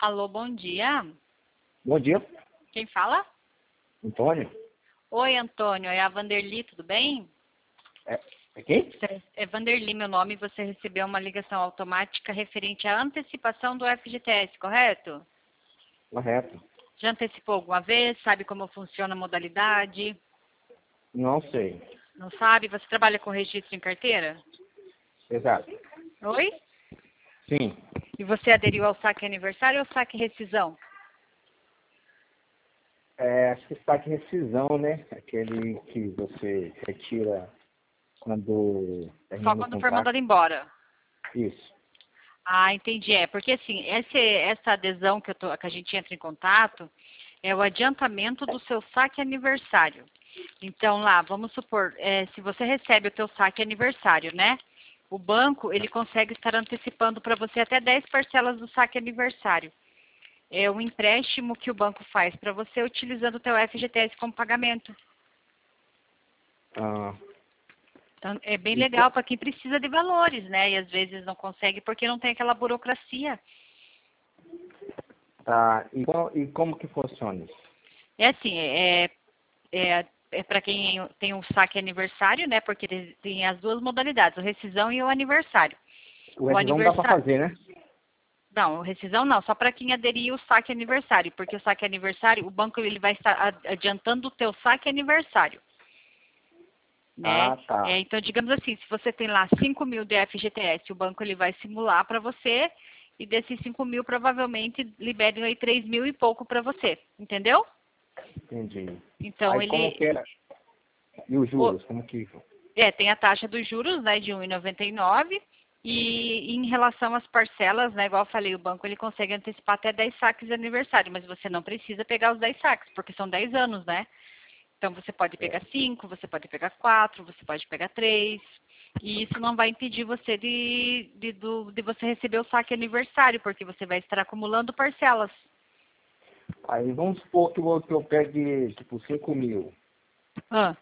Alô, bom dia. Bom dia, Quem fala? Antônio. Oi, Antônio. É a Vanderly, tudo bem? É quem? É Vanderly, meu nome. Você recebeu uma ligação automática referente à antecipação do FGTS, correto? Correto. Já antecipou alguma vez? Sabe como funciona a modalidade? Não sei. Não sabe? Você trabalha com registro em carteira? Exato. Oi? Sim. E você aderiu ao saque aniversário ou saque rescisão? Acho que está aqui rescisão, né? Aquele que você retira quando Só termina o quando for contrato. mandado embora. Isso. Ah, entendi. É, porque assim, essa adesão que a gente entra em contato é o adiantamento do seu saque aniversário. Então lá, vamos supor, se você recebe o teu saque aniversário, né? O banco, ele consegue estar antecipando para você até 10 parcelas do saque aniversário. É um empréstimo que o banco faz para você utilizando o teu FGTS como pagamento. Ah, Então, é bem e, legal para quem precisa de valores, né? E às vezes não consegue porque não tem aquela burocracia. e como que funciona isso? É assim, é para quem tem um saque aniversário, né? Porque tem as duas modalidades, o rescisão e o aniversário. O O rescisão dá para aniversário, fazer, né? não, o rescisão não, só para quem aderir o saque aniversário, porque o saque aniversário, o banco ele vai estar adiantando o teu saque aniversário, né? Ah, tá. Então, digamos assim, se você tem lá 5 mil de FGTS, o banco ele vai simular para você e desses 5 mil provavelmente liberem aí 3 mil e pouco para você, entendeu? Entendi. Então, Aí como que ele, é? E os o- juros, como que... tem a taxa dos juros, né, de 1,99 e em relação às parcelas, né, igual eu falei, o banco ele consegue antecipar até 10 saques de aniversário, mas você não precisa pegar os 10 saques, porque são 10 anos, né? Então você pode É. pegar 5, você pode pegar 4, você pode pegar 3, e isso não vai impedir você de você receber o saque aniversário, porque você vai estar acumulando parcelas. Aí vamos supor que eu pegue, tipo, 5 mil. Ah.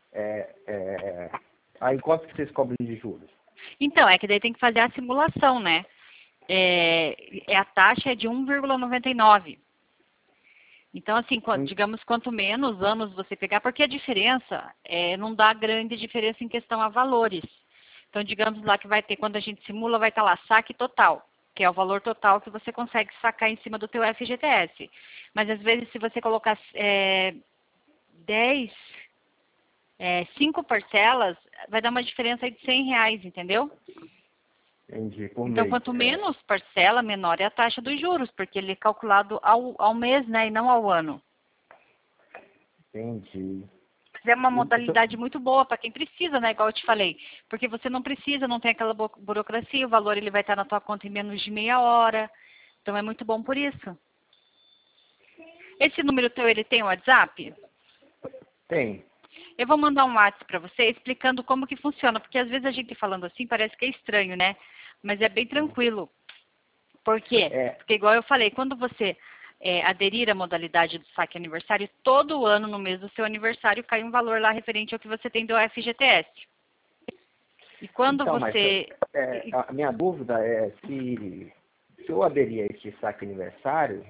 Aí quanto que vocês cobram de juros? Então, é que daí tem que fazer a simulação, né? A taxa é de 1,99. Então, assim, Hum, digamos, quanto menos anos você pegar, porque a diferença não dá grande diferença em questão a valores. Então, digamos lá que vai ter, quando a gente simula, vai estar lá saque total, que é o valor total que você consegue sacar em cima do teu FGTS. Mas, às vezes, se você colocar 10, 5 parcelas, vai dar uma diferença aí de R$ 100, entendeu? Entendi, por Então, mês. quanto menos parcela, menor é a taxa dos juros, porque ele é calculado ao mês, né, e não ao ano. Entendi. Mas é uma Então, modalidade muito boa para quem precisa, né, igual eu te falei. Porque você não precisa, não tem aquela burocracia, o valor ele vai estar na tua conta em menos de meia hora. Então, é muito bom por isso. Esse número teu, ele tem o WhatsApp? tem. Eu vou mandar um WhatsApp para você explicando como que funciona, porque às vezes a gente falando assim parece que é estranho, né? Mas é bem tranquilo. Por quê? É, Porque, igual eu falei, quando você aderir à modalidade do saque aniversário, todo ano, no mês do seu aniversário, cai um valor lá referente ao que você tem do FGTS. E quando então, mas você... a minha dúvida é se eu aderir a esse saque aniversário,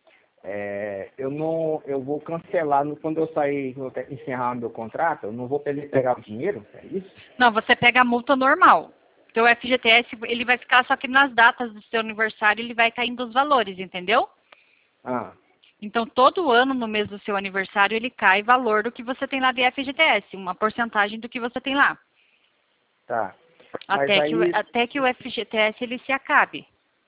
eu vou cancelar quando eu sair, quando eu encerrar meu contrato, eu não vou pegar o dinheiro, é isso? Não, você pega a multa normal. Teu FGTS, ele vai ficar só que nas datas do seu aniversário, ele vai caindo os valores, entendeu? Ah, Então, todo ano, no mês do seu aniversário, ele cai valor do que você tem lá de FGTS, uma porcentagem do que você tem lá. tá. Mas aí, Até que o FGTS ele se acabe.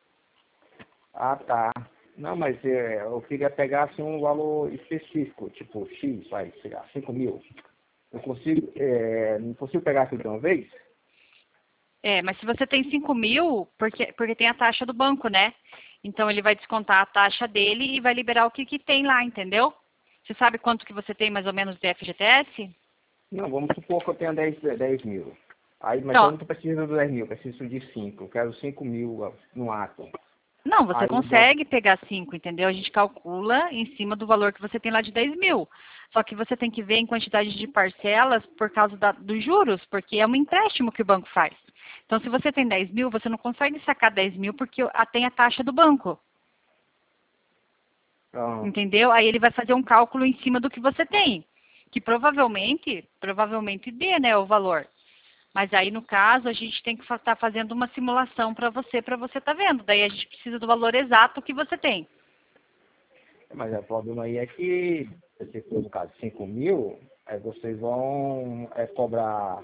tá. Não, mas eu queria pegar assim, um valor específico, tipo X, vai, sei lá, 5 mil. Eu consigo, não consigo pegar tudo de uma vez? Mas se você tem 5 mil, porque tem a taxa do banco, né? Então ele vai descontar a taxa dele e vai liberar o que tem lá, entendeu? Você sabe quanto que você tem mais ou menos de FGTS? Não, vamos supor que eu tenha 10 mil. Aí, mas eu Então, não estou precisando de 10 mil, eu preciso de 5. Eu quero 5 mil no ato. não, você Aí o banco. consegue pegar 5, entendeu? A gente calcula em cima do valor que você tem lá de 10 mil. Só que você tem que ver em quantidade de parcelas por causa dos juros, porque é um empréstimo que o banco faz. Então, se você tem 10 mil, você não consegue sacar 10 mil porque tem a taxa do banco. Ah, Entendeu? Aí ele vai fazer um cálculo em cima do que você tem, que provavelmente dê, né, o valor. Mas aí, no caso, a gente tem que estar fazendo uma simulação para você estar vendo. Daí a gente precisa do valor exato que você tem. mas o problema aí é que, se for no caso 5 mil, aí vocês vão cobrar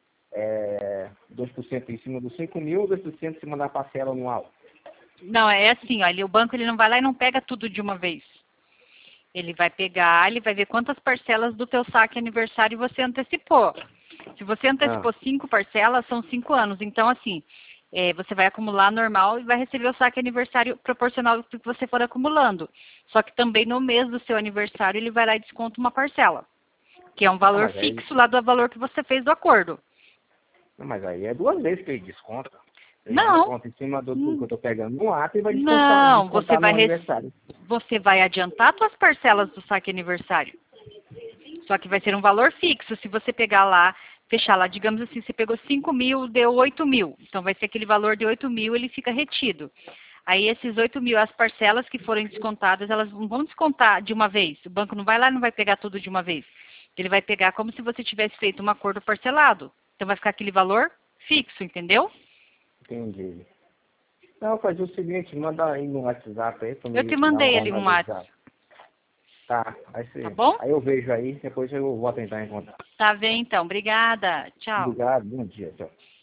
2% em cima dos 5 mil, 2% em cima da parcela anual. Não, é assim, ó, o banco ele não vai lá e não pega tudo de uma vez. Ele vai pegar, ele vai ver quantas parcelas do teu saque aniversário você antecipou. Se você antecipou 5 parcelas, são 5 anos. Então, assim, você vai acumular normal e vai receber o saque aniversário proporcional ao que você for acumulando. Só que também no mês do seu aniversário, ele vai lá e desconta uma parcela, que é um valor fixo lá do valor que você fez do acordo. Mas aí é 2 vezes que ele desconta. Ele Não. desconta em cima do que eu estou pegando no ato e vai Não, descontar no aniversário. Você vai adiantar suas parcelas do saque aniversário. Só que vai ser um valor fixo. Se você pegar lá, fechar lá, digamos assim, você pegou 5 mil, deu 8 mil. Então vai ser aquele valor de 8 mil, ele fica retido. Aí esses 8 mil, as parcelas que forem descontadas, elas não vão descontar de uma vez. O banco não vai lá e não vai pegar tudo de uma vez. Ele vai pegar como se você tivesse feito um acordo parcelado. Então vai ficar aquele valor fixo, entendeu? Entendi. Não, fazer o seguinte, manda aí no WhatsApp aí. Eu te mandei ali um WhatsApp. Tá, Tá bom? aí eu vejo aí, depois eu vou tentar encontrar. Tá bem, então. Obrigada. Tchau. Obrigado, bom dia, tchau.